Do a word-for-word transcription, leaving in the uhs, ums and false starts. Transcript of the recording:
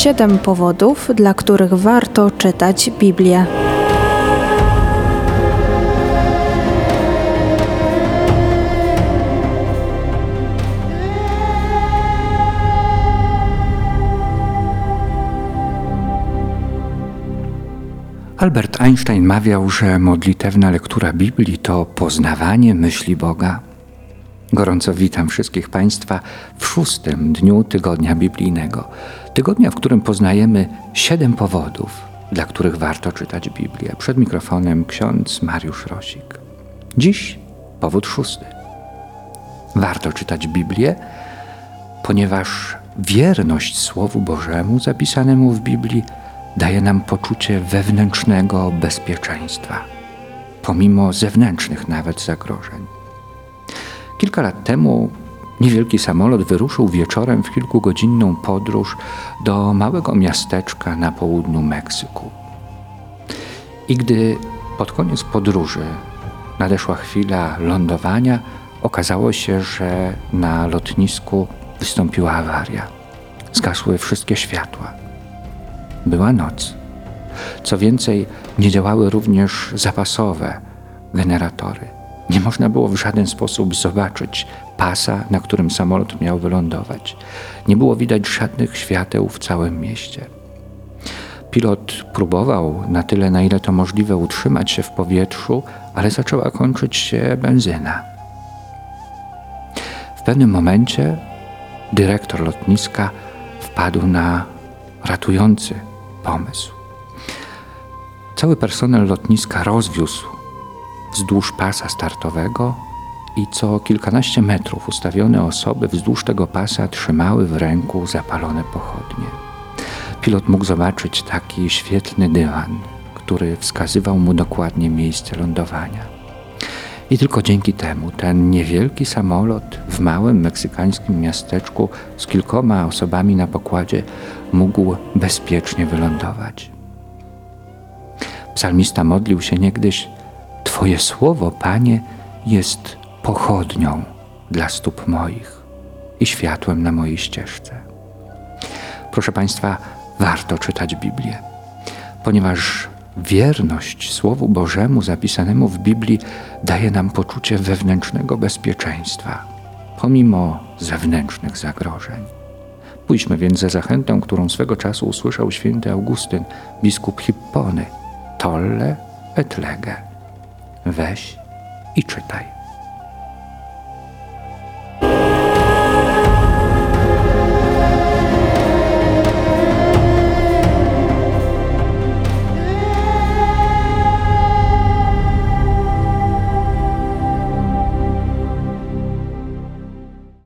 Siedem powodów, dla których warto czytać Biblię. Albert Einstein mawiał, że modlitewna lektura Biblii to poznawanie myśli Boga. Gorąco witam wszystkich Państwa w szóstym dniu tygodnia biblijnego. Tygodnia, w którym poznajemy siedem powodów, dla których warto czytać Biblię. Przed mikrofonem ksiądz Mariusz Rosik. Dziś powód szósty. Warto czytać Biblię, ponieważ wierność Słowu Bożemu zapisanemu w Biblii daje nam poczucie wewnętrznego bezpieczeństwa, pomimo zewnętrznych nawet zagrożeń. Kilka lat temu niewielki samolot wyruszył wieczorem w kilkugodzinną podróż do małego miasteczka na południu Meksyku. I gdy pod koniec podróży nadeszła chwila lądowania, okazało się, że na lotnisku wystąpiła awaria. Zgasły wszystkie światła. Była noc. Co więcej, nie działały również zapasowe generatory. Nie można było w żaden sposób zobaczyć pasa, na którym samolot miał wylądować. Nie było widać żadnych świateł w całym mieście. Pilot próbował na tyle, na ile to możliwe, utrzymać się w powietrzu, ale zaczęła kończyć się benzyna. W pewnym momencie dyrektor lotniska wpadł na ratujący pomysł. Cały personel lotniska rozwiózł wzdłuż pasa startowego i co kilkanaście metrów ustawione osoby wzdłuż tego pasa trzymały w ręku zapalone pochodnie. Pilot mógł zobaczyć taki świetlny dywan, który wskazywał mu dokładnie miejsce lądowania. I tylko dzięki temu ten niewielki samolot w małym meksykańskim miasteczku z kilkoma osobami na pokładzie mógł bezpiecznie wylądować. Psalmista modlił się niegdyś: Twoje słowo, Panie, jest pochodnią dla stóp moich i światłem na mojej ścieżce. Proszę Państwa, warto czytać Biblię, ponieważ wierność Słowu Bożemu zapisanemu w Biblii daje nam poczucie wewnętrznego bezpieczeństwa, pomimo zewnętrznych zagrożeń. Pójdźmy więc za zachętą, którą swego czasu usłyszał święty Augustyn, biskup Hippony: Tolle et lege. Weź i czytaj.